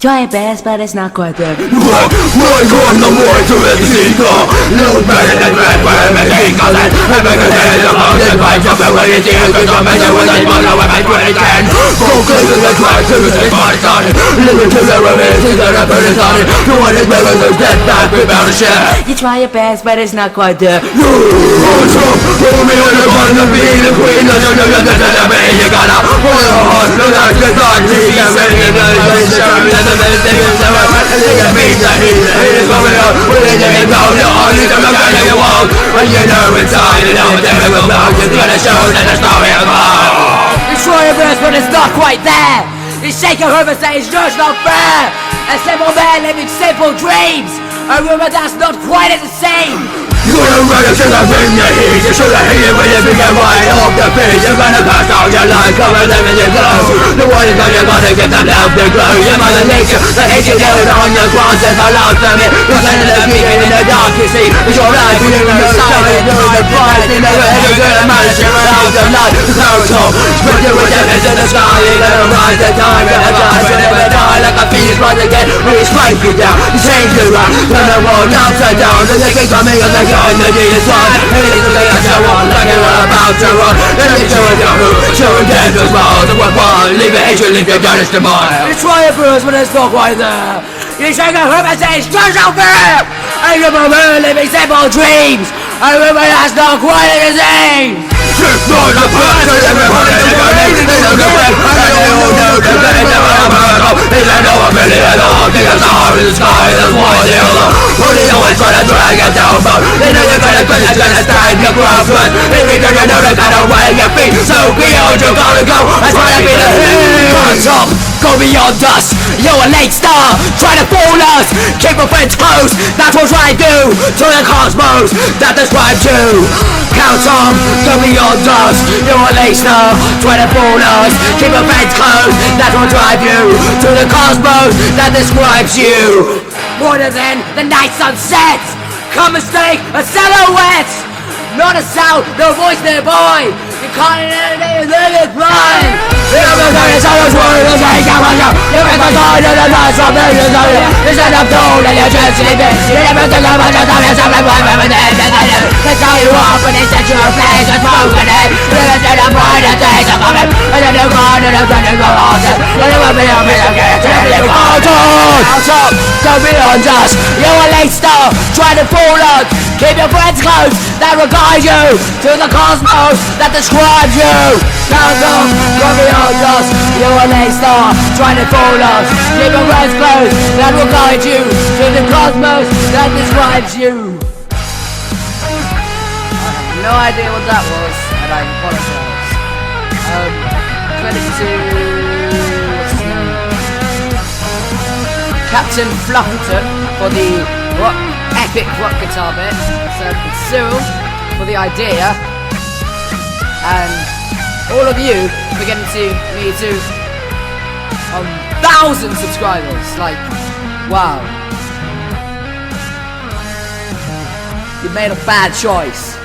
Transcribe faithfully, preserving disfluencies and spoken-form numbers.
Try your best, but it's not quite there. Look, we're going the way to Mexico. Little better than red, where Mexico is. I'm making it about this fight, jump away, it's here, cause I'm making with a small with my twenty ten. Focus on the track, to the same body started. Living to the remains, to the rubber is on it. No one is better than dead back, we bound to share. You try your best, but it's not quite there. You, what's up? Hold me on the one to be the queen. No, no, no, no, no, no, no, you gotta hold your heart, look at the dark, see the ready, the ready, the ready, the ready, the You try your best, but it's not quite there. You shake your head and say it's just not fair. A simple man living simple dreams. A rumor that's not quite the same. You're gonna run it to the ring, you heat. You should have hit it when you begin right off the beat. You're gonna pass out your life, cover them in your glow. The one is gonna gonna get them down the glow. Your mother nature, the hate you down on your ground says hello to me. You're gonna let me in the dark, you see. It's your life, you know the sound, you know the price. You never ever gonna manage to run out of life. The clouds up, spread your wickedness in the sky. You're gonna rise the time, you're gonna die. You'll never die like a phoenix rise again. We strike you down, you change the round. Turn the world upside down. Then they keep coming and they go. And the day is one, and it is the day I shall run. Like you're about to run, and let me show you who, show you dead as well. The one one, leave your hatred, leave your darkness to mine. You try your best, but it's not quite there. You shake your head and say it's just not fair. I remember living simple dreams. I remember that's not quite the same. Just know the past, and everybody is burning. They know the way, and they know the way. They never ever know, they don't know a million at all. They got the heart in the sky, that's why they're alone. They always try to drag it down, but they know you're gonna quit, you're gonna stand your ground. But they return, you know they're gonna wear your feet. So beyond you're gonna go, I try to be the heat. Hands up, go beyond us. You're a late star, try to fool us. Keep your friends close, that's what I do. To the cosmos that describes you. Count on, go beyond us. You're a late star, try to fool us. Keep your friends close, that's what drive you. To the cosmos that describes you. Brighter than the night sunset. Come and stay a silhouette. Not a sound, no voice nearby. You can't hear anything, it's blind. You never know it's all those words, I can't watch out. You never know the last of the years of you. You said I'm told and you're just sleeping. You never think about the time you're something one with the end of the day. That's how you are when it's at your place and broken it. You never said I'm brighter days of coming. And then you're gone and I'm gonna go on. You never be on me again. You never be on us. Out up, go beyond us. You're a late star, try to fool us. Keep your friends close, that will guide you. To the cosmos that describes you. Count up, go beyond us. You're a late star, trying to fool us. Keep your friends close, that will guide you. To the cosmos that describes you. I have no idea what that was, and I apologize. Um, credit to what's his name? Captain Fluffington for the rock, epic rock guitar bit. So it's Cyril for the idea, and all of you for getting to me to a thousand subscribers. Like, wow, you made a bad choice.